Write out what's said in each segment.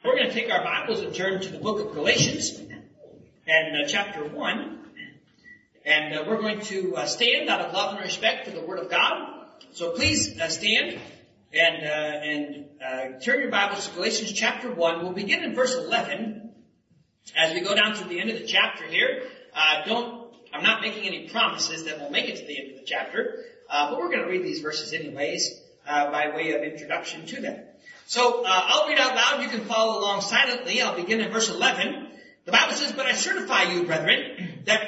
We're going to take our Bibles and turn to the book of Galatians and chapter 1. And we're going to stand out of love and respect for the Word of God. So please stand and turn your Bibles to Galatians chapter 1. We'll begin in verse 11 as we go down to the end of the chapter here. I'm not making any promises that we'll make it to the end of the chapter, but we're going to read these verses anyways by way of introduction to them. So I'll read out loud. You can follow along silently. I'll begin in verse 11. The Bible says, "But I certify you, brethren, that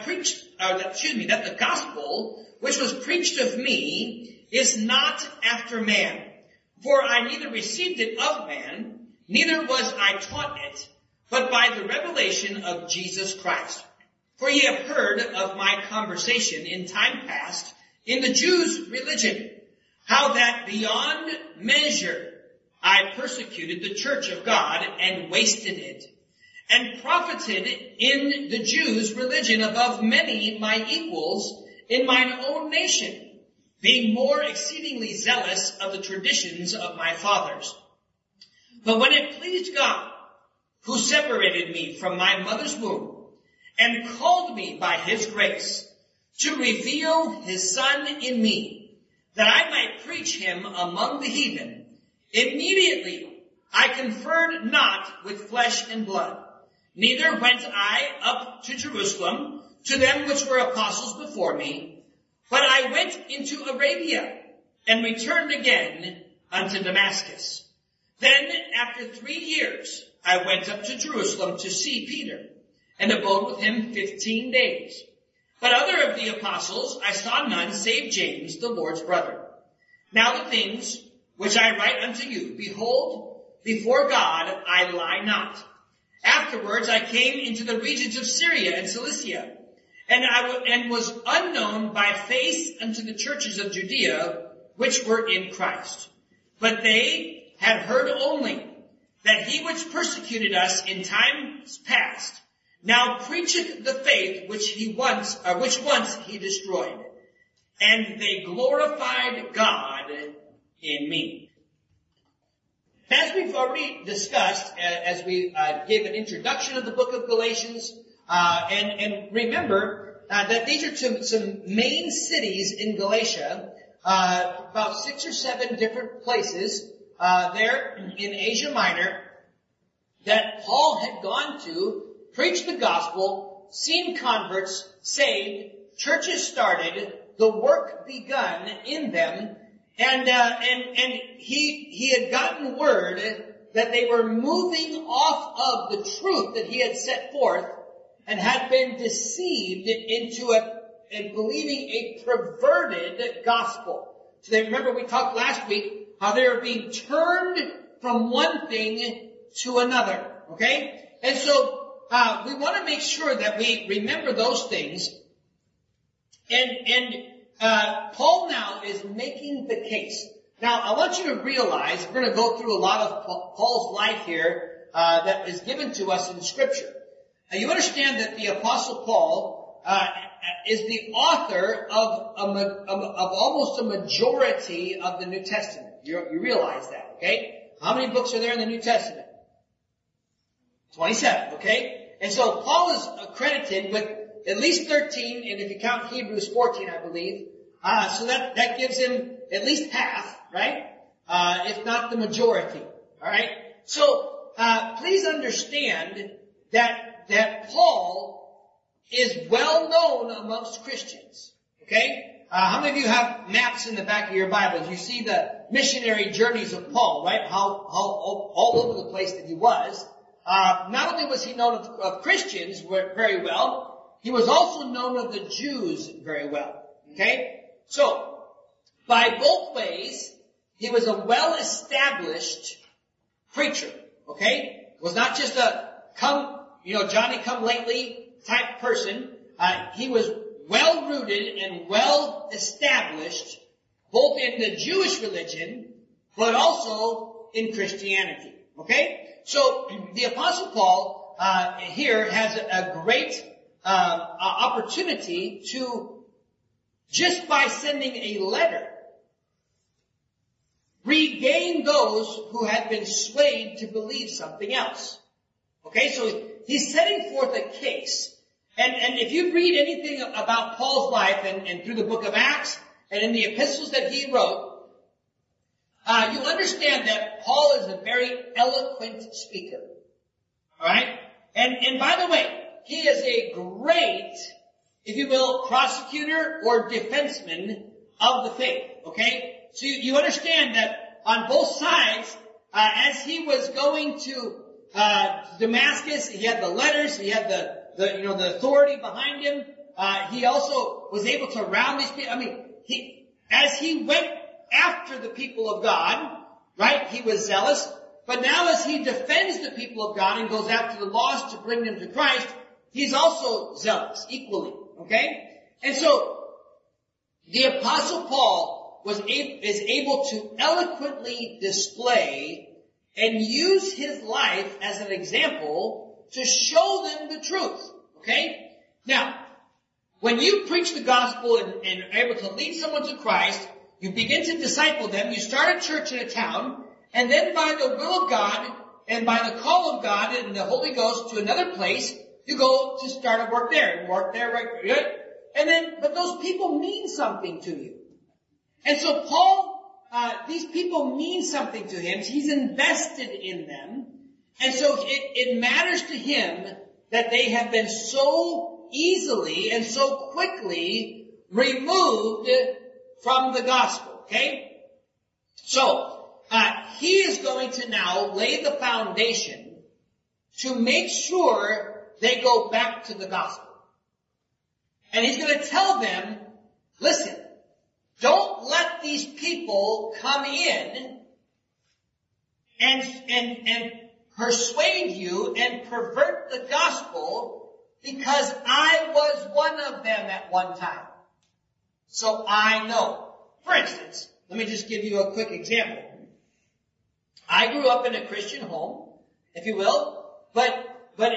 the gospel which was preached of me is not after man. For I neither received it of man, neither was I taught it, but by the revelation of Jesus Christ. For ye have heard of my conversation in time past in the Jews' religion, how that beyond measure I persecuted the church of God and wasted it, and profited in the Jews' religion above many my equals in mine own nation, being more exceedingly zealous of the traditions of my fathers. But when it pleased God, who separated me from my mother's womb, and called me by his grace, to reveal his Son in me, that I might preach him among the heathen, immediately I conferred not with flesh and blood, neither went I up to Jerusalem to them which were apostles before me, but I went into Arabia, and returned again unto Damascus. Then after 3 years I went up to Jerusalem to see Peter, and abode with him 15 days. But other of the apostles I saw none save James, the Lord's brother. Now the things which I write unto you, behold, before God I lie not. Afterwards I came into the regions of Syria and Cilicia, and was unknown by face unto the churches of Judea, which were in Christ. But they had heard only that he which persecuted us in times past now preacheth the faith which once he destroyed. And they glorified God in me." As we've already discussed, as we gave an introduction of the book of Galatians, and remember that these are some main cities in Galatia, about 6 or 7 different places there in Asia Minor that Paul had gone to, preached the gospel, seen converts saved, churches started, the work begun in them, and he had gotten word that they were moving off of the truth that he had set forth and had been deceived into and believing a perverted gospel. So they remember we talked last week how they were being turned from one thing to another. Okay? And so we want to make sure that we remember those things. And Paul now is making the case. Now, I want you to realize, we're going to go through a lot of Paul's life here that is given to us in Scripture. Now, you understand that the Apostle Paul is the author of almost a majority of the New Testament. You realize that, okay? How many books are there in the New Testament? 27, okay? And so Paul is accredited with at least 13, and if you count Hebrews, 14, I believe. So that gives him at least half, right? If not the majority. Alright? So, please understand that Paul is well known amongst Christians. Okay? How many of you have maps in the back of your Bibles? You see the missionary journeys of Paul, right? How all over the place that he was. Not only was he known of Christians very well, he was also known of the Jews very well. Okay? So, by both ways, he was a well-established preacher. Okay? Was not just a Johnny come lately type person. He was well-rooted and well-established both in the Jewish religion, but also in Christianity. Okay? So, the Apostle Paul here has a great opportunity to, just by sending a letter, regain those who had been swayed to believe something else. Okay, so he's setting forth a case. And if you read anything about Paul's life and through the book of Acts and in the epistles that he wrote, you understand that Paul is a very eloquent speaker. Alright? And by the way, he is a great, if you will, prosecutor or defenseman of the faith. Okay? So you understand that on both sides, as he was going to Damascus, he had the letters, he had the authority behind him. He also was able to round these people. I mean, as he went after the people of God, right, he was zealous. But now as he defends the people of God and goes after the lost to bring them to Christ, he's also zealous, equally. Okay? And so, the Apostle Paul is able to eloquently display and use his life as an example to show them the truth. Okay? Now, when you preach the gospel and are able to lead someone to Christ, you begin to disciple them, you start a church in a town, and then by the will of God and by the call of God and the Holy Ghost to another place, you go to start a work there and work there, right? And then, but those people mean something to you. And so Paul, these people mean something to him. He's invested in them. And so it matters to him that they have been so easily and so quickly removed from the gospel. Okay? So, he is going to now lay the foundation to make sure they go back to the gospel. And he's going to tell them, listen, don't let these people come in and persuade you and pervert the gospel because I was one of them at one time. So I know. For instance, let me just give you a quick example. I grew up in a Christian home, if you will, but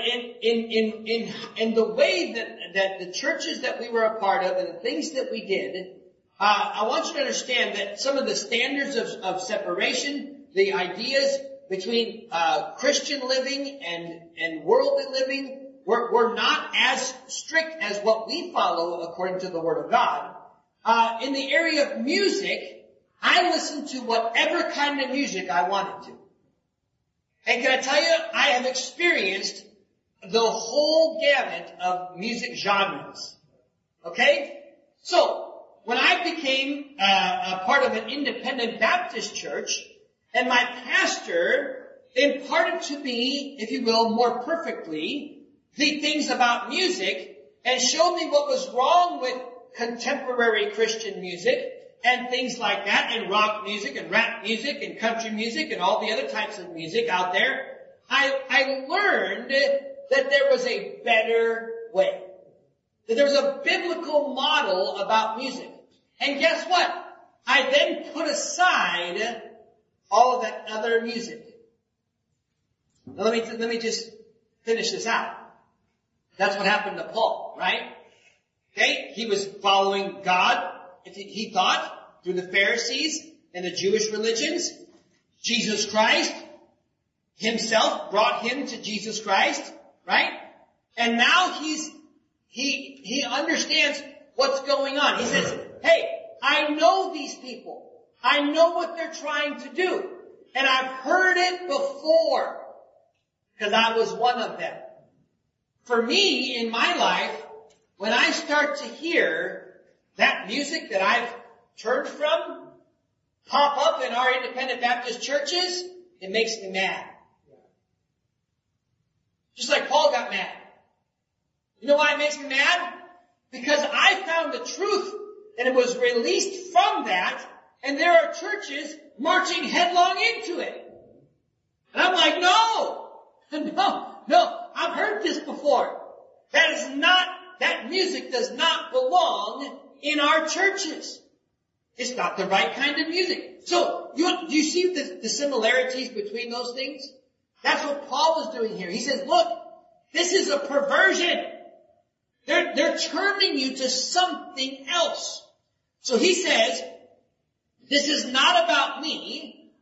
in the way that the churches that we were a part of and the things that we did, I want you to understand that some of the standards of separation, the ideas between Christian living and worldly living were not as strict as what we follow according to the Word of God. In the area of music, I listened to whatever kind of music I wanted to. And can I tell you, I have experienced the whole gamut of music genres. Okay? So, when I became a part of an independent Baptist church, and my pastor imparted to me, if you will, more perfectly, the things about music, and showed me what was wrong with contemporary Christian music, and things like that, and rock music, and rap music, and country music, and all the other types of music out there, I learned that there was a better way. That there was a biblical model about music. And guess what? I then put aside all of that other music. Now let me just finish this out. That's what happened to Paul, right? Okay? He was following God, he thought, through the Pharisees and the Jewish religions. Jesus Christ himself brought him to Jesus Christ, right? And now he understands what's going on. He says, hey, I know these people. I know what they're trying to do. And I've heard it before. Because I was one of them. For me, in my life, when I start to hear that music that I've turned from pop up in our independent Baptist churches, it makes me mad. Just like Paul got mad. You know why it makes me mad? Because I found the truth and it was released from that, and there are churches marching headlong into it. And I'm like, no, I've heard this before. That music does not belong in our churches. It's not the right kind of music. So, do you see the similarities between those things? That's what Paul is doing here. He says, look, this is a perversion. They're turning you to something else. So he says, this is not about me.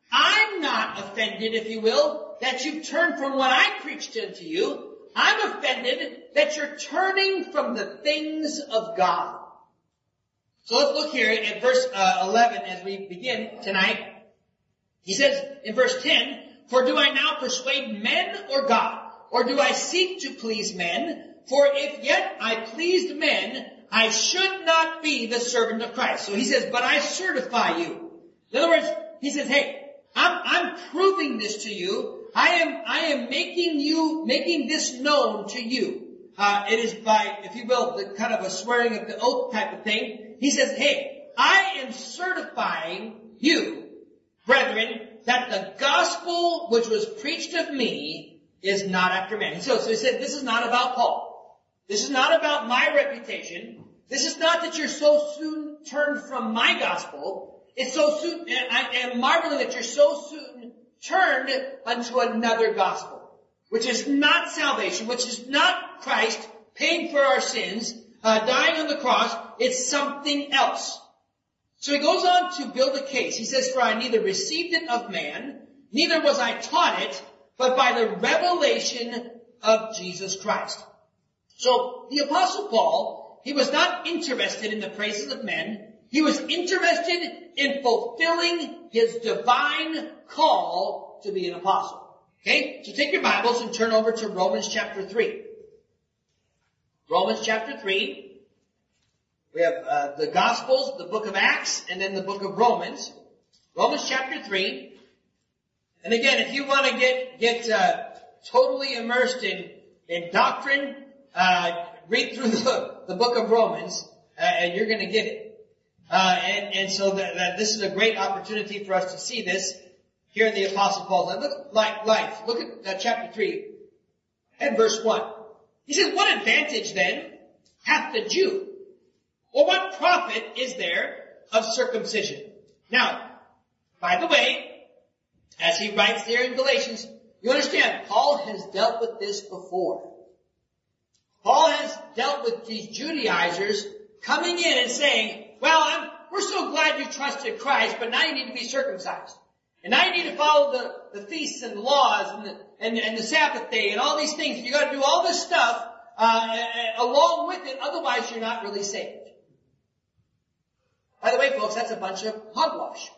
I'm not offended, if you will, that you turn from what I preached unto you. I'm offended that you're turning from the things of God. So let's look here at verse 11 as we begin tonight. He says in verse 10, "For do I now persuade men or God? Or do I seek to please men? For if yet I pleased men, I should not be the servant of Christ." So he says, but I certify you. In other words, he says, hey, I'm proving this to you. I am making this known to you. It is by, if you will, the kind of a swearing of the oath type of thing. He says, hey, I am certifying you, brethren, that the gospel which was preached of me is not after man. So he said, this is not about Paul. This is not about my reputation. This is not that you're so soon turned from my gospel. It's so soon, and I am marveling that you're so soon turned unto another gospel, which is not salvation, which is not Christ paying for our sins, dying on the cross. It's something else. So he goes on to build a case. He says, "For I neither received it of man, neither was I taught it, but by the revelation of Jesus Christ." So the Apostle Paul, he was not interested in the praises of men. He was interested in fulfilling his divine call to be an apostle. Okay? So take your Bibles and turn over to Romans chapter 3. Romans chapter 3. We have the Gospels, the book of Acts, and then the book of Romans. Romans chapter 3. And again, if you want to get totally immersed in doctrine, read through the book of Romans, and you're going to get it. So that this is a great opportunity for us to see this here in the Apostle Paul's life. Look at chapter 3 and verse 1. He says, "What advantage then hath the Jew? Or what profit is there of circumcision?" Now, by the way, as he writes there in Galatians, you understand, Paul has dealt with this before. Paul has dealt with these Judaizers coming in and saying, well, we're so glad you trusted Christ, but now you need to be circumcised. And now you need to follow the feasts and the laws and the Sabbath day and all these things. You got to do all this stuff along with it, otherwise you're not really saved. By the way, folks, that's a bunch of hogwash.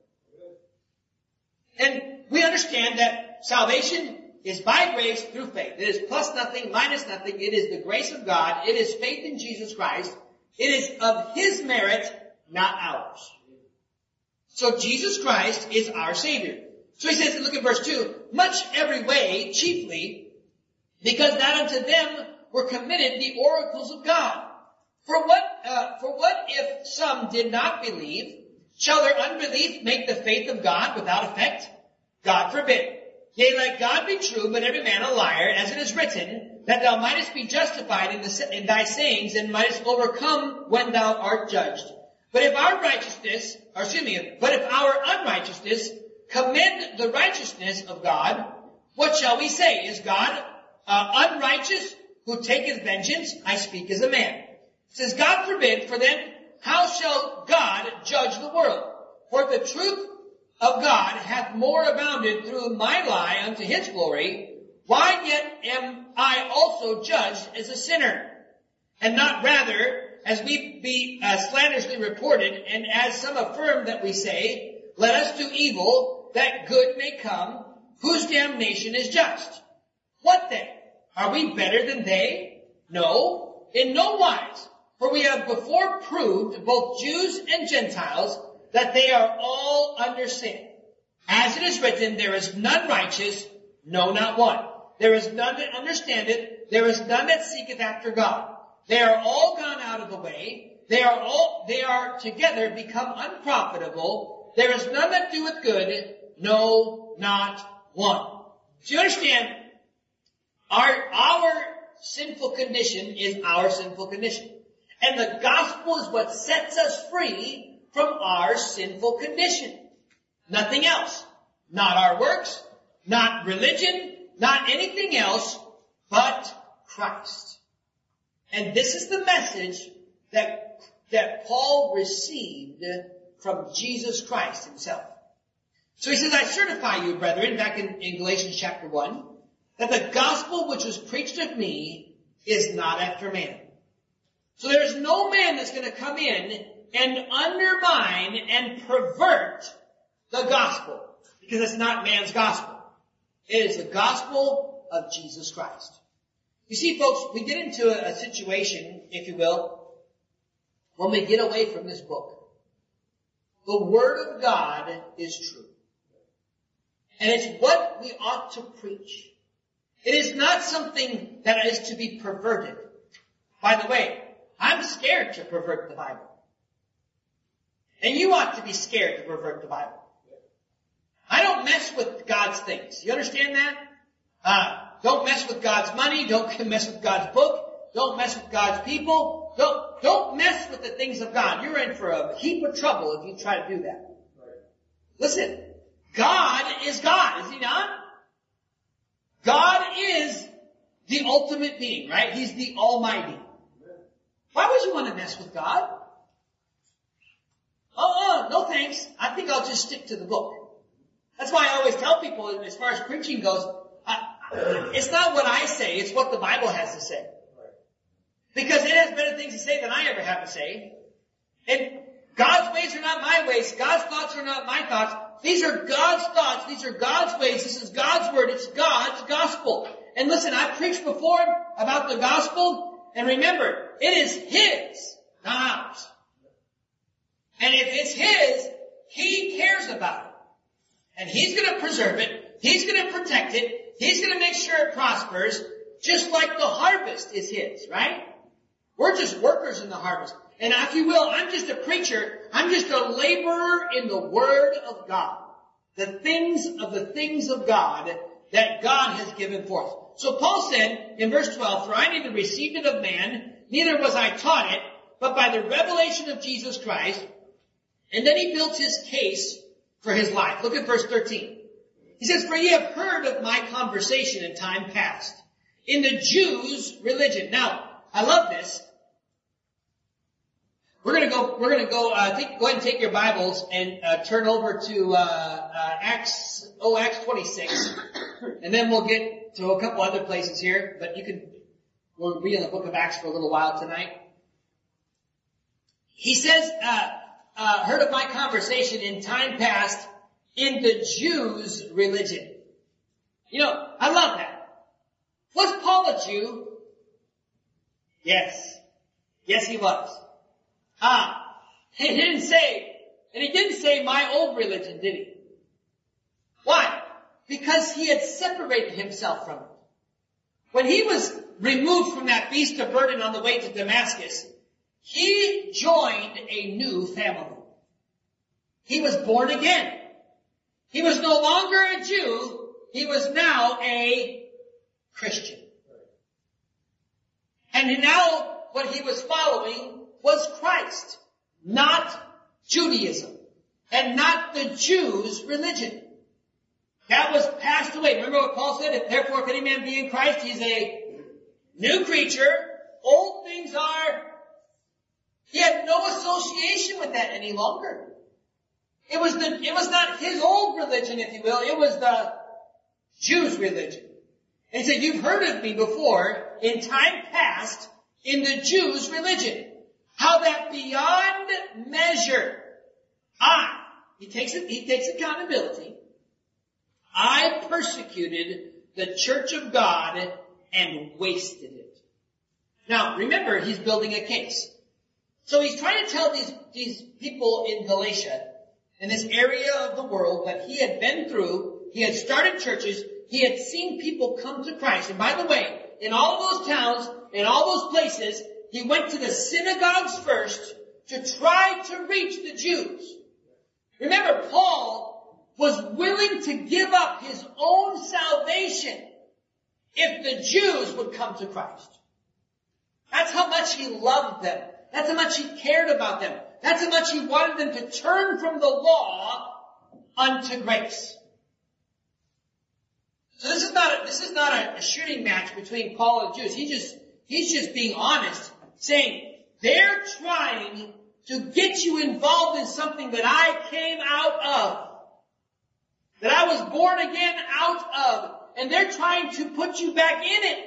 And we understand that salvation is by grace through faith. It is plus nothing, minus nothing. It is the grace of God. It is faith in Jesus Christ. It is of His merit, not ours. So Jesus Christ is our Savior. So he says, look at verse 2, "Much every way, chiefly, because that unto them were committed the oracles of God. For what if some did not believe? Shall their unbelief make the faith of God without effect? God forbid. Yea, let God be true, but every man a liar, as it is written, that thou mightest be justified in thy sayings, and mightest overcome when thou art judged. But if our unrighteousness commend the righteousness of God, what shall we say? Is God unrighteous, who taketh vengeance? I speak as a man. It says, God forbid, for then how shall God judge the world? For the truth of God hath more abounded through my lie unto His glory, why yet am I also judged as a sinner? And not rather as we be slanderously reported, and as some affirm that we say, let us do evil, that good may come, whose damnation is just. What then? Are we better than they? No, in no wise. For we have before proved, both Jews and Gentiles, that they are all under sin. As it is written, there is none righteous, no, not one. There is none that understandeth, there is none that seeketh after God. They are all gone out of the way. They are together become unprofitable. There is none that doeth good, no, not one. So you understand, our sinful condition is our sinful condition. And the gospel is what sets us free from our sinful condition. Nothing else. Not our works, not religion, not anything else, but Christ. And this is the message that Paul received from Jesus Christ himself. So he says, I certify you, brethren, back in Galatians chapter 1, that the gospel which was preached of me is not after man. So there's no man that's going to come in and undermine and pervert the gospel, because it's not man's gospel. It is the gospel of Jesus Christ. You see, folks, we get into a situation, if you will, when we get away from this book. The Word of God is true. And it's what we ought to preach. It is not something that is to be perverted. By the way, I'm scared to pervert the Bible. And you ought to be scared to pervert the Bible. I don't mess with God's things. You understand that? Don't mess with God's money. Don't mess with God's book. Don't mess with God's people. Don't mess with the things of God. You're in for a heap of trouble if you try to do that. Listen, God is God, is He not? God is the ultimate being, right? He's the Almighty. Why would you want to mess with God? No thanks. I think I'll just stick to the book. That's why I always tell people, as far as preaching goes, it's not what I say, it's what the Bible has to say. Because it has better things to say than I ever have to say. And God's ways are not my ways. God's thoughts are not my thoughts. These are God's thoughts. These are God's ways. This is God's word. It's God's gospel. And listen, I've preached before about the gospel. And remember, it is His, not ours. And if it's His, He cares about it. And He's going to preserve it. He's going to protect it. He's going to make sure it prospers. Just like the harvest is His, right? We're just workers in the harvest. And if you will, I'm just a preacher. I'm just a laborer in the Word of God. The things of God that God has given forth. So Paul said in verse 12, for I neither received it of man, neither was I taught it, but by the revelation of Jesus Christ. And then he built his case for his life. Look at verse 13. He says, for ye have heard of my conversation in time past, in the Jews' religion. Now, I love this. We're gonna go, go ahead and take your Bibles and, turn over to, Acts 26. And then we'll get to a couple other places here, but we'll read in the book of Acts for a little while tonight. He says, heard of my conversation in time past in the Jews' religion. You know, I love that. Was Paul a Jew? Yes. Yes, he was. He didn't say my old religion, did he? Why? Because he had separated himself from it. When he was removed from that beast of burden on the way to Damascus, he joined a new family. He was born again. He was no longer a Jew. He was now a Christian. And now what he was following was Christ, not Judaism, and not the Jews' religion. That was passed away. Remember what Paul said? Therefore, if any man be in Christ, he's a new creature. Old things are. He had no association with that any longer. It was not his old religion, if you will. It was the Jews' religion. And he said, you've heard of me before in time past in the Jews' religion. How that beyond measure, he takes accountability. I persecuted the church of God and wasted it. Now, remember, he's building a case. So he's trying to tell these people in Galatia, in this area of the world that he had been through, he had started churches, he had seen people come to Christ. And by the way, in all of those towns, in all those places, he went to the synagogues first to try to reach the Jews. Remember, Paul was willing to give up his own salvation if the Jews would come to Christ. That's how much he loved them. That's how much he cared about them. That's how much he wanted them to turn from the law unto grace. So this is not a shooting match between Paul and the Jews. He's just being honest, saying, they're trying to get you involved in something that I came out of. that I was born again out of, and they're trying to put you back in it.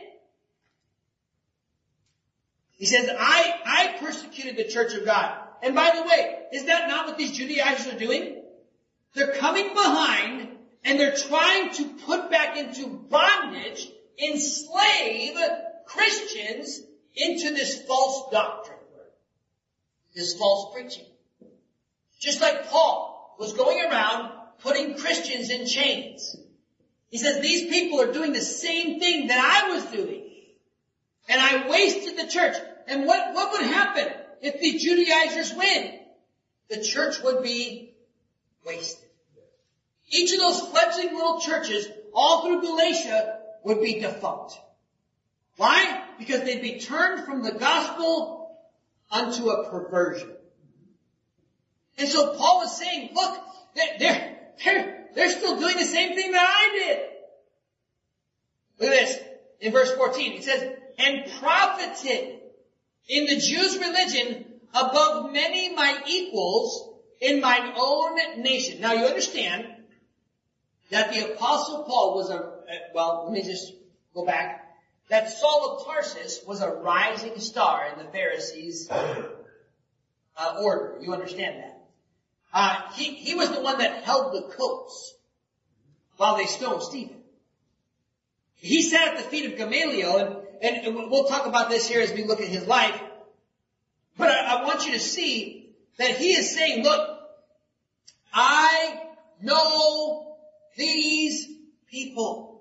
He says, I persecuted the church of God. And by the way, is that not what these Judaizers are doing? They're coming behind and they're trying to put back into bondage, enslave Christians into this false doctrine, this false preaching. Just like Paul was going around putting Christians in chains. He says, these people are doing the same thing that I was doing. And I wasted the church. And what would happen if the Judaizers win? The church would be wasted. Each of those fledgling little churches all through Galatia would be defunct. Why? Because they'd be turned from the gospel unto a perversion. And so Paul was saying, look, they're still doing the same thing that I did. Look at this. In verse 14, it says, and profited in the Jews' religion above many my equals in mine own nation. Now you understand that the Apostle Paul was let me just go back. That Saul of Tarsus was a rising star in the Pharisees' order. You understand that? He was the one that held the coats while they stoned Stephen. He sat at the feet of Gamaliel, and we'll talk about this here as we look at his life. But I want you to see that he is saying, look, I know these people.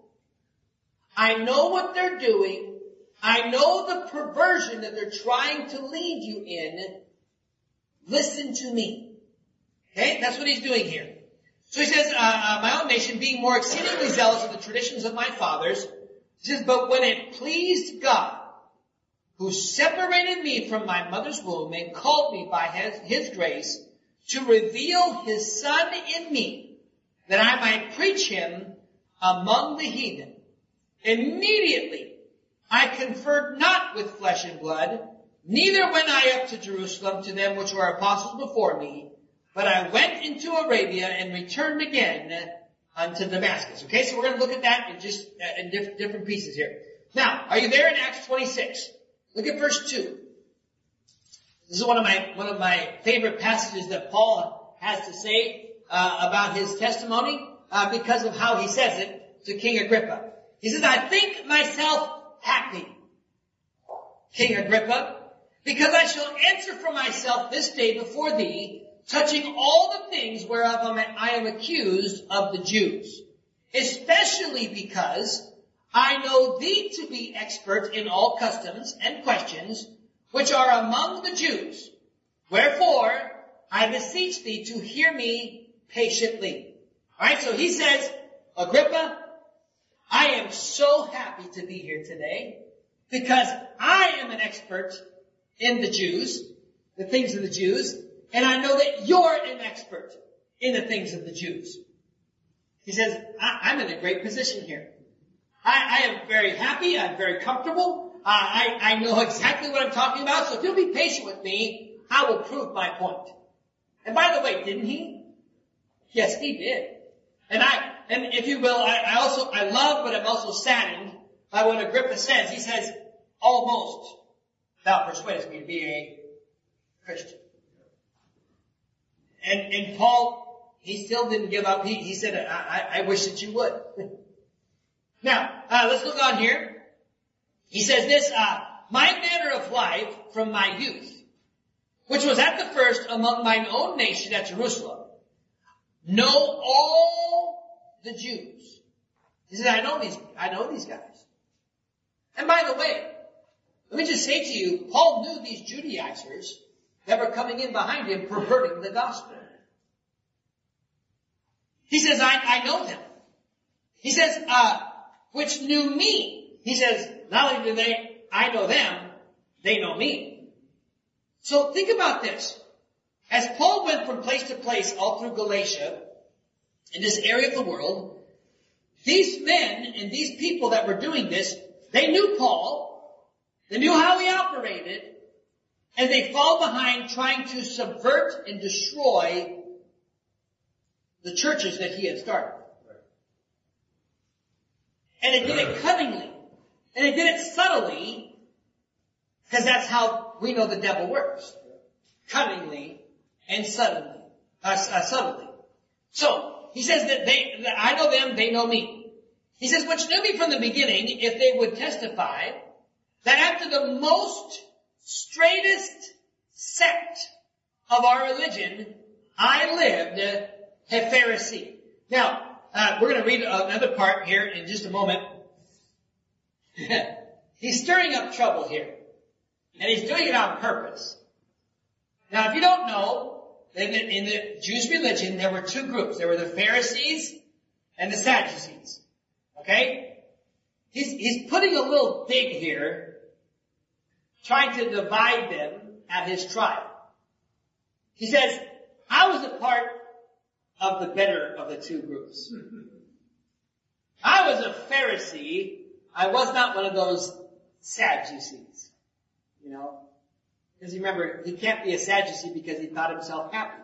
I know what they're doing. I know the perversion that they're trying to lead you in. Listen to me. Okay? That's what he's doing here. So he says, my own nation being more exceedingly zealous of the traditions of my fathers. He says, but when it pleased God, who separated me from my mother's womb and called me by his grace to reveal his Son in me, that I might preach him among the heathen. Immediately I conferred not with flesh and blood, neither went I up to Jerusalem to them which were apostles before me, but I went into Arabia and returned again unto Damascus. Okay, so we're going to look at that in different pieces here. Now, are you there in Acts 26? Look at verse 2. This is one of my favorite passages that Paul has to say about his testimony because of how he says it to King Agrippa. He says, I think myself happy, King Agrippa, because I shall answer for myself this day before thee, touching all the things whereof I am accused of the Jews, especially because I know thee to be expert in all customs and questions which are among the Jews. Wherefore, I beseech thee to hear me patiently. Alright, so he says, Agrippa, I am so happy to be here today because I am an expert in the Jews, the things of the Jews, and I know that you're an expert in the things of the Jews. He says, I'm in a great position here. I am very happy. I'm very comfortable. I know exactly what I'm talking about. So if you'll be patient with me, I will prove my point. And by the way, didn't he? Yes, he did. And if you will, I love, but I'm also saddened by what Agrippa says. He says, almost thou persuadest me to be a Christian. And Paul, he still didn't give up. He said, I wish that you would. Now, let's look on here. He says this, my manner of life from my youth, which was at the first among mine own nation at Jerusalem, know all the Jews. He says, I know these guys. And by the way, let me just say to you, Paul knew these Judaizers that were coming in behind him perverting the gospel. He says, I know them. He says, which knew me. He says, not only do I know them, they know me. So think about this. As Paul went from place to place all through Galatia, in this area of the world, these men and these people that were doing this, they knew Paul, they knew how he operated, and they fall behind trying to subvert and destroy the churches that he had started. And they did it cunningly. And they did it subtly, because that's how we know the devil works. Cunningly and subtly. So, he says that I know them, they know me. He says, which knew me from the beginning, if they would testify, that after the most straightest sect of our religion, I lived a Pharisee. Now, we're going to read another part here in just a moment. He's stirring up trouble here. And he's doing it on purpose. Now, if you don't know, in the Jewish religion, there were two groups. There were the Pharisees and the Sadducees. Okay? He's putting a little dig here, trying to divide them at his trial. He says, I was a part of the better of the two groups. I was a Pharisee. I was not one of those Sadducees. You know? Because remember, he can't be a Sadducee because he thought himself happy.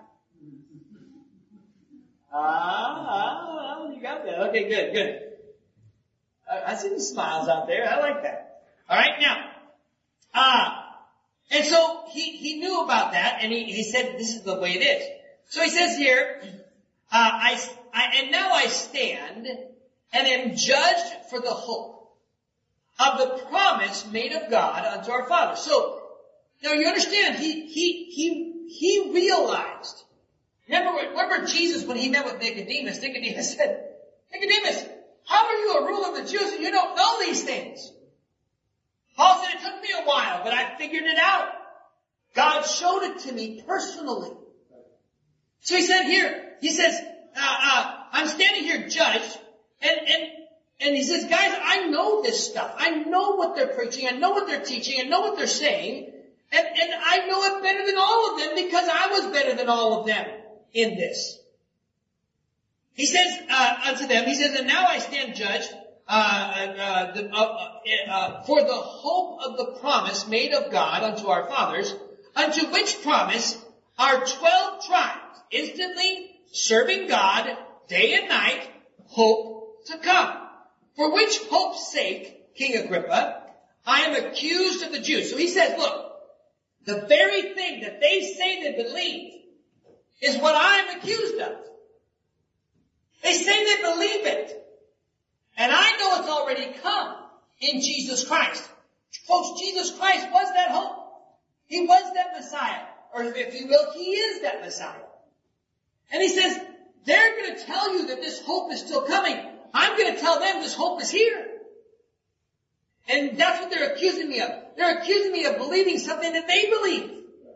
You got that. Okay, good. I see the smiles out there. I like that. Alright, now, and so he knew about that, and he said this is the way it is. So he says here, and now I stand and am judged for the hope of the promise made of God unto our fathers. So, now you understand, he realized. Remember Jesus when he met with Nicodemus? Nicodemus said, Nicodemus, how are you a ruler of the Jews and you don't know these things? Paul said, it took me a while, but I figured it out. God showed it to me personally. So he said here, he says, I'm standing here judged, and he says, guys, I know this stuff. I know what they're preaching. I know what they're teaching. I know what they're saying. And I know it better than all of them because I was better than all of them in this. He says unto them, he says, and now I stand judged for the hope of the promise made of God unto our fathers, unto which promise our 12 tribes, instantly serving God day and night, hope to come. For which hope's sake, King Agrippa, I am accused of the Jews. So he says, look, the very thing that they say they believe is what I'm accused of. They say they believe it. And I know it's already come in Jesus Christ. Folks, Jesus Christ was that hope. He was that Messiah. Or if you will, He is that Messiah. And He says, they're going to tell you that this hope is still coming. I'm going to tell them this hope is here. And that's what they're accusing me of. They're accusing me of believing something that they believe.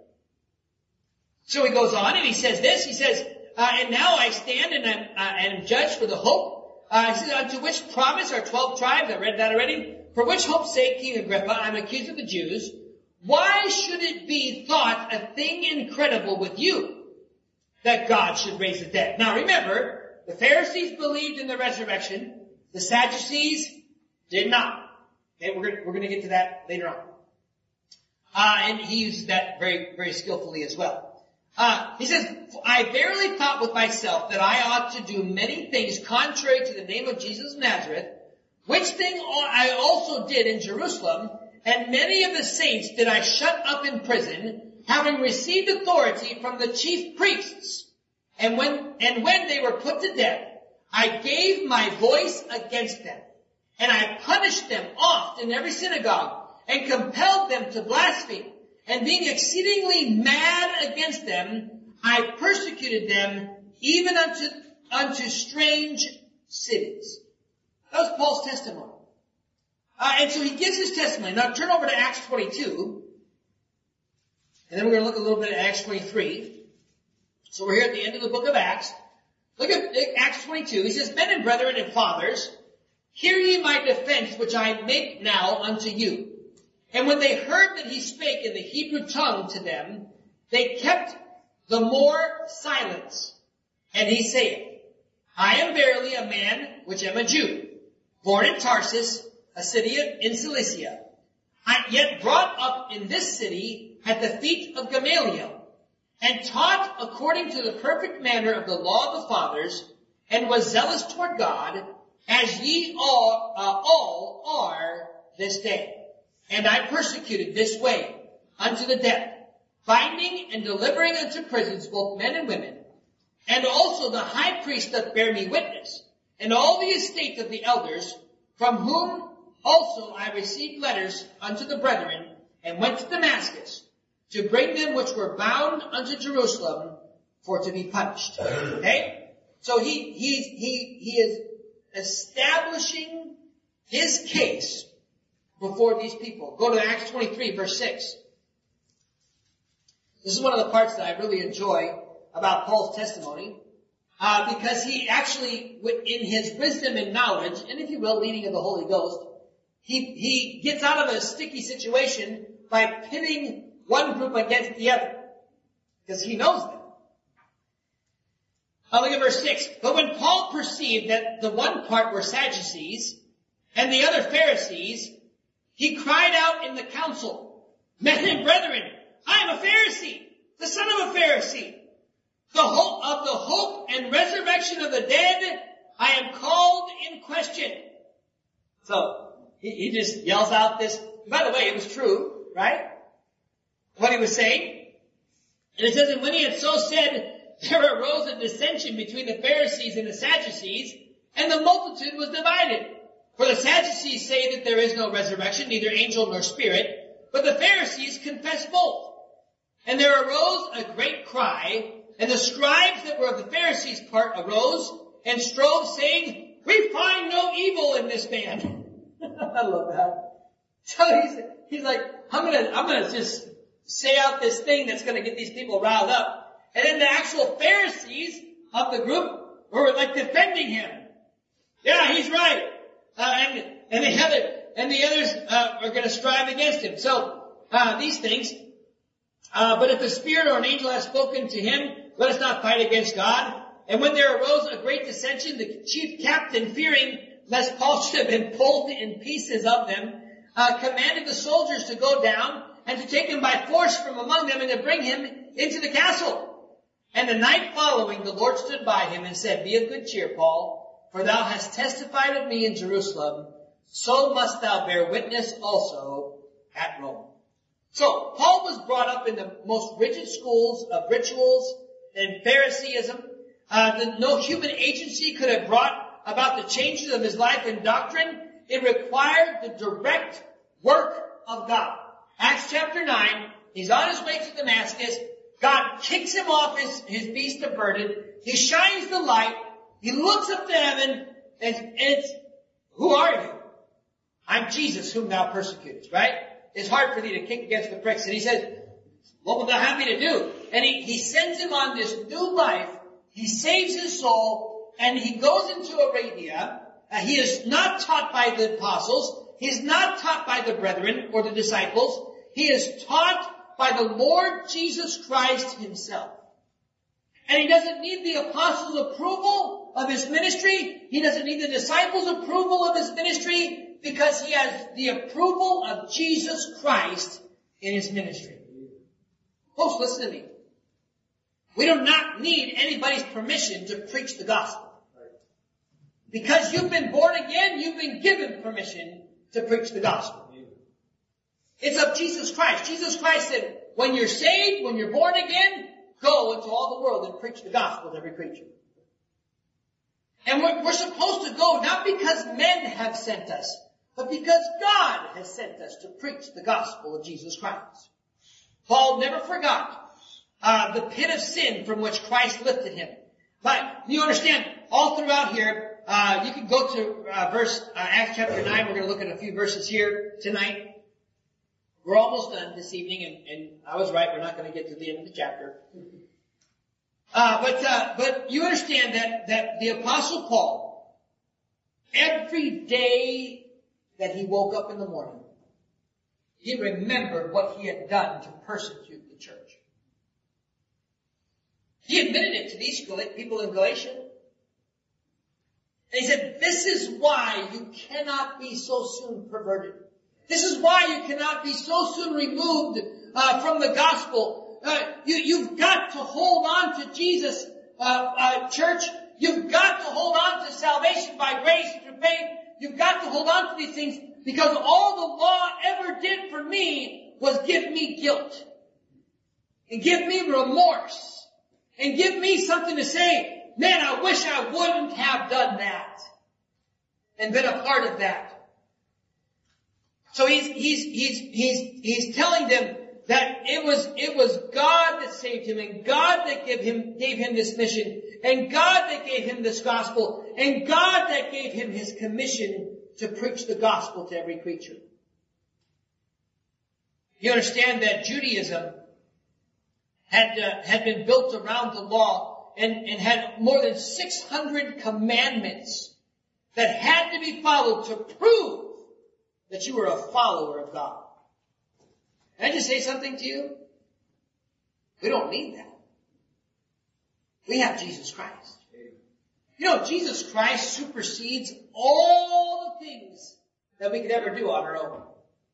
So he goes on and he says this. He says, and now I stand and am judged for the hope. He says, unto which promise our 12 tribes, I read that already. For which hope's sake, King Agrippa, I'm accused of the Jews. Why should it be thought a thing incredible with you that God should raise the dead? Now remember, the Pharisees believed in the resurrection. The Sadducees did not. Okay, we're going to get to that later on. And he uses that very, very skillfully as well. He says, I verily thought with myself that I ought to do many things contrary to the name of Jesus of Nazareth, which thing I also did in Jerusalem, and many of the saints did I shut up in prison, having received authority from the chief priests. And when they were put to death, I gave my voice against them. And I punished them oft in every synagogue, and compelled them to blaspheme. And being exceedingly mad against them, I persecuted them even unto strange cities. That was Paul's testimony. And so he gives his testimony. Now turn over to Acts 22. And then we're going to look a little bit at Acts 23. So we're here at the end of the book of Acts. Look at Acts 22. He says, men and brethren and fathers, hear ye my defense, which I make now unto you. And when they heard that he spake in the Hebrew tongue to them, they kept the more silence. And he saith, I am verily a man which am a Jew, born in Tarsus, a city in Cilicia, yet brought up in this city at the feet of Gamaliel, and taught according to the perfect manner of the law of the fathers, and was zealous toward God, as ye all are this day. And I persecuted this way unto the death, binding and delivering unto prisons both men and women, and also the high priest doth bear me witness, and all the estate of the elders, from whom also I received letters unto the brethren, and went to Damascus, to bring them which were bound unto Jerusalem, for to be punished. Okay? So he is establishing his case before these people. Go to Acts 23, verse 6. This is one of the parts that I really enjoy about Paul's testimony, because he actually, in his wisdom and knowledge, and if you will, leading of the Holy Ghost, he gets out of a sticky situation by pitting one group against the other, because he knows them. Look at verse 6. But when Paul perceived that the one part were Sadducees, and the other Pharisees, he cried out in the council, Men and brethren, I am a Pharisee, the son of a Pharisee. Of the hope and resurrection of the dead, I am called in question. So, he just yells out this. By the way, it was true, right? What he was saying. And it says, and when he had so said, there arose a dissension between the Pharisees and the Sadducees, and the multitude was divided. For the Sadducees say that there is no resurrection, neither angel nor spirit, but the Pharisees confess both. And there arose a great cry, and the scribes that were of the Pharisees' part arose and strove, saying, We find no evil in this man. I love that. So he's like, I'm gonna just say out this thing that's gonna get these people riled up. And then the actual Pharisees of the group were like defending him. Yeah, he's right. And the others are gonna strive against him. So, these things. But if a spirit or an angel has spoken to him, let us not fight against God. And when there arose a great dissension, the chief captain, fearing lest Paul should have been pulled in pieces of them, commanded the soldiers to go down and to take him by force from among them and to bring him into the castle. And the night following, the Lord stood by him and said, Be of good cheer, Paul, for thou hast testified of me in Jerusalem, so must thou bear witness also at Rome. So, Paul was brought up in the most rigid schools of rituals and Phariseeism. No human agency could have brought about the changes of his life and doctrine. It required the direct work of God. Acts chapter 9, he's on his way to Damascus. God kicks him off his beast of burden. He shines the light. He looks up to heaven, and it's, Who are you? I'm Jesus whom thou persecutest, right? It's hard for thee to kick against the pricks. And he says, what will thou have me to do? And he sends him on this new life. He saves his soul, and he goes into Arabia. He is not taught by the apostles. He is not taught by the brethren or the disciples. He is taught by the Lord Jesus Christ himself. And he doesn't need the apostles' approval of his ministry. He doesn't need the disciples' approval of his ministry, because he has the approval of Jesus Christ in his ministry. Folks, listen to me. We do not need anybody's permission to preach the gospel. Because you've been born again, you've been given permission to preach the gospel. It's of Jesus Christ. Jesus Christ said, when you're saved, when you're born again, go into all the world and preach the gospel to every creature. And we're supposed to go not because men have sent us, but because God has sent us to preach the gospel of Jesus Christ. Paul never forgot the pit of sin from which Christ lifted him. But you understand, all throughout here, you can go to Acts chapter 9. We're going to look at a few verses here tonight. We're almost done this evening, and I was right, we're not going to get to the end of the chapter. But you understand that the Apostle Paul, every day that he woke up in the morning, he remembered what he had done to persecute the church. He admitted it to these people in Galatia. And he said, this is why you cannot be so soon perverted. This is why you cannot be so soon removed from the gospel. You've got to hold on to Jesus, church. you've got to hold on to salvation by grace through faith. You've got to hold on to these things because all the law ever did for me was give me guilt and give me remorse and give me something to say, man, I wish I wouldn't have done that and been a part of that. So he's telling them that it was God that saved him and God that gave him this mission and God that gave him this gospel and God that gave him his commission to preach the gospel to every creature. You understand that Judaism had been built around the law and had more than 600 commandments that had to be followed to prove that you were a follower of God. Can I just say something to you? We don't need that. We have Jesus Christ. You know, Jesus Christ supersedes all the things that we could ever do on our own.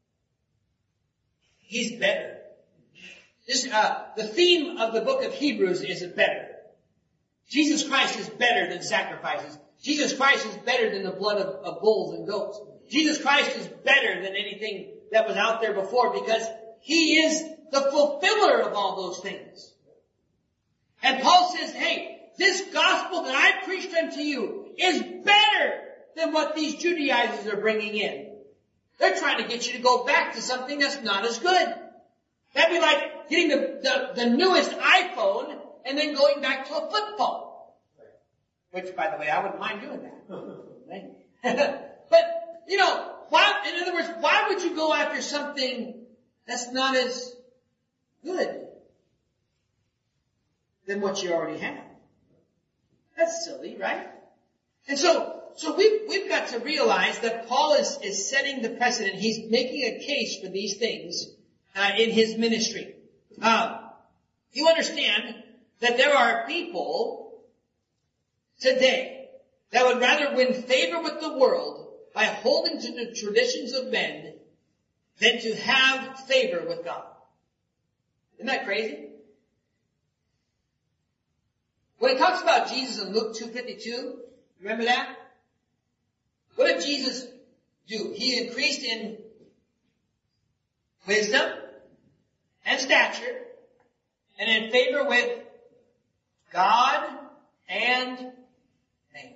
He's better. The theme of the book of Hebrews is better. Jesus Christ is better than sacrifices. Jesus Christ is better than the blood of bulls and goats. Jesus Christ is better than anything that was out there before because He is the fulfiller of all those things. And Paul says, hey, this gospel that I preached unto you is better than what these Judaizers are bringing in. They're trying to get you to go back to something that's not as good. That'd be like getting the newest iPhone and then going back to a flip phone. Which, by the way, I wouldn't mind doing that. But, you know, in other words, why would you go after something that's not as good than what you already have? That's silly, right? And so we've got to realize that Paul is setting the precedent. He's making a case for these things in his ministry. You understand that there are people today that would rather win favor with the world by holding to the traditions of men than to have favor with God. Isn't that crazy? When it talks about Jesus in Luke 2:52, remember that? What did Jesus do? He increased in wisdom and stature and in favor with God and man.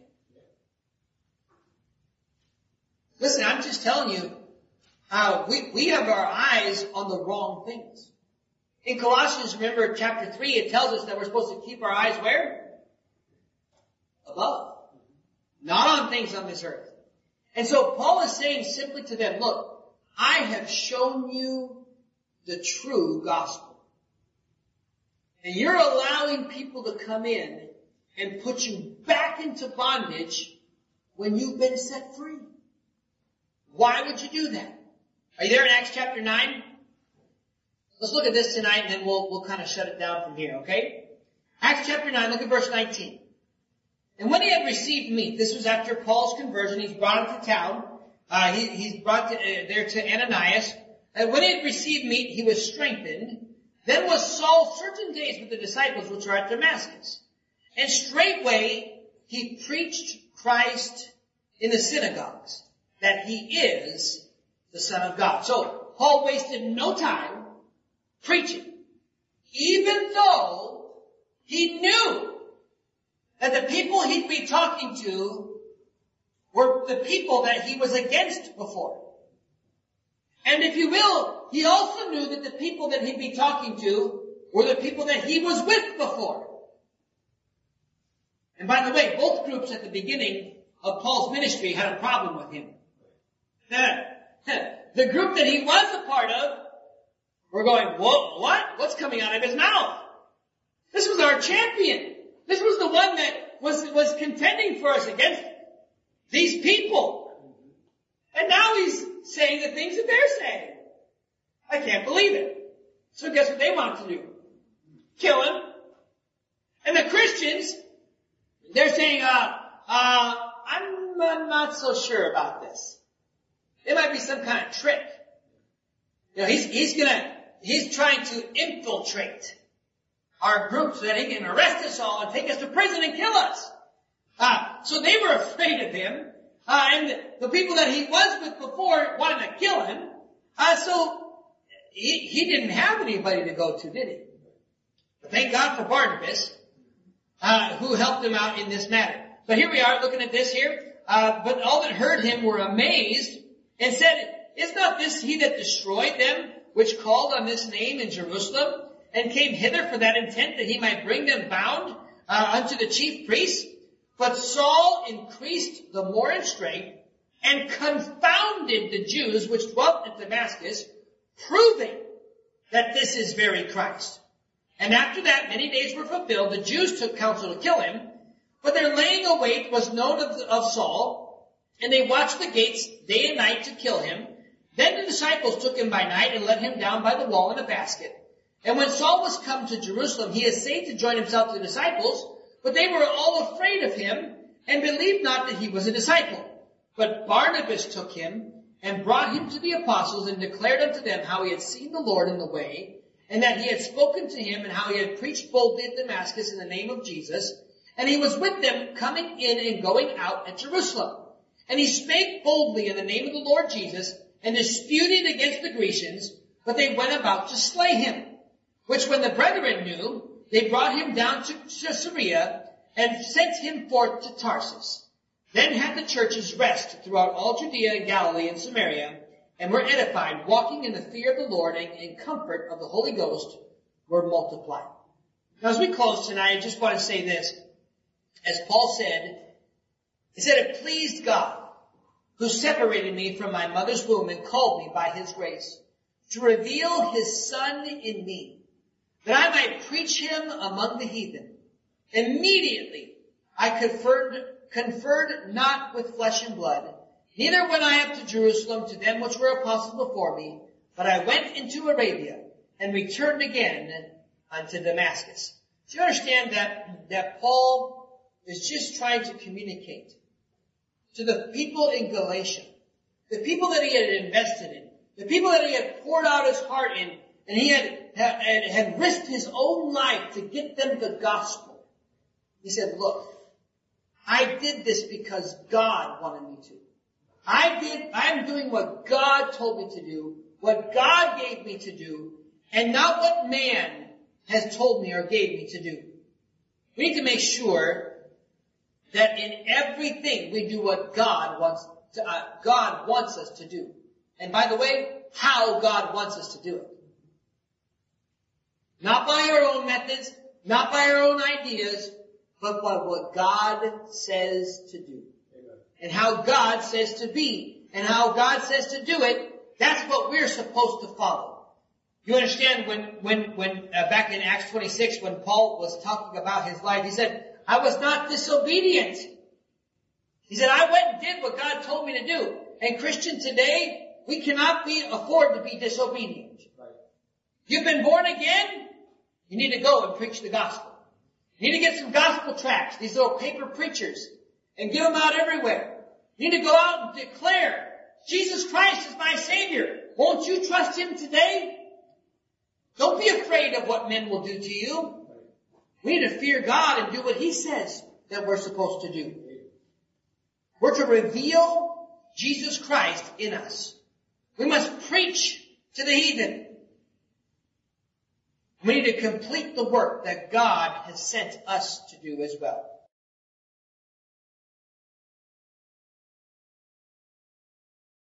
Listen, I'm just telling you, we have our eyes on the wrong things. In Colossians, remember chapter 3, it tells us that we're supposed to keep our eyes where? Above. Not on things on this earth. And so Paul is saying simply to them, look, I have shown you the true gospel. And you're allowing people to come in and put you back into bondage when you've been set free. Why would you do that? Are you there in Acts chapter 9? Let's look at this tonight and then we'll kind of shut it down from here, okay? Acts chapter 9, look at verse 19. And when he had received meat, this was after Paul's conversion, he's brought him to town. He's brought there to Ananias. And when he had received meat, he was strengthened. Then was Saul certain days with the disciples which were at Damascus. And straightway he preached Christ in the synagogues, that he is the Son of God. So Paul wasted no time preaching, even though he knew that the people he'd be talking to were the people that he was against before. And if you will, he also knew that the people that he'd be talking to were the people that he was with before. And by the way, both groups at the beginning of Paul's ministry had a problem with him. The group that he was a part of were going, whoa, what? What's coming out of his mouth? This was our champion. This was the one that was contending for us against these people. And now he's saying the things that they're saying. I can't believe it. So guess what they want to do? Kill him. And the Christians, they're saying, I'm not so sure about this. It might be some kind of trick. You know, he's trying to infiltrate our group so that he can arrest us all and take us to prison and kill us. So they were afraid of him. And the people that he was with before wanted to kill him. So he didn't have anybody to go to, did he? But thank God for Barnabas, who helped him out in this matter. But here we are looking at this here. But all that heard him were amazed and said, "Is not this he that destroyed them, which called on this name in Jerusalem, and came hither for that intent that he might bring them bound unto the chief priests?" But Saul increased the more in strength, and confounded the Jews which dwelt at Damascus, proving that this is very Christ. And after that many days were fulfilled, the Jews took counsel to kill him, but their laying await was known of Saul, and they watched the gates day and night to kill him. Then the disciples took him by night and let him down by the wall in a basket. And when Saul was come to Jerusalem, he essayed to join himself to the disciples, but they were all afraid of him, and believed not that he was a disciple. But Barnabas took him, and brought him to the apostles, and declared unto them how he had seen the Lord in the way, and that he had spoken to him, and how he had preached boldly at Damascus in the name of Jesus. And he was with them coming in and going out at Jerusalem. And he spake boldly in the name of the Lord Jesus, and disputed against the Grecians, but they went about to slay him. Which when the brethren knew, they brought him down to Caesarea, and sent him forth to Tarsus. Then had the churches rest throughout all Judea and Galilee and Samaria, and were edified, walking in the fear of the Lord, and in comfort of the Holy Ghost were multiplied. Now as we close tonight, I just want to say this. As Paul said, he said, "It pleased God, who separated me from my mother's womb and called me by his grace, to reveal his Son in me, that I might preach him among the heathen. Immediately I conferred not with flesh and blood, neither went I up to Jerusalem to them which were apostles before me, but I went into Arabia, and returned again unto Damascus." Do you understand that Paul is just trying to communicate to the people in Galatia, the people that he had invested in, the people that he had poured out his heart in, and he had risked his own life to get them the gospel. He said, "Look, I did this because God wanted me to. I'm doing what God told me to do, what God gave me to do, and not what man has told me or gave me to do." We need to make sure that in everything we do what God wants us to do. And by the way, how God wants us to do it. Not by our own methods, not by our own ideas, but by what God says to do. Amen. And how God says to be. And how God says to do it, that's what we're supposed to follow. You understand when back in Acts 26, when Paul was talking about his life, he said, "I was not disobedient." He said, "I went and did what God told me to do." And Christian, today, we cannot afford to be disobedient. Right. You've been born again, you need to go and preach the gospel. You need to get some gospel tracts, these little paper preachers, and give them out everywhere. You need to go out and declare, "Jesus Christ is my Savior. Won't you trust him today?" Don't be afraid of what men will do to you. We need to fear God and do what he says that we're supposed to do. We're to reveal Jesus Christ in us. We must preach to the heathen. We need to complete the work that God has sent us to do as well.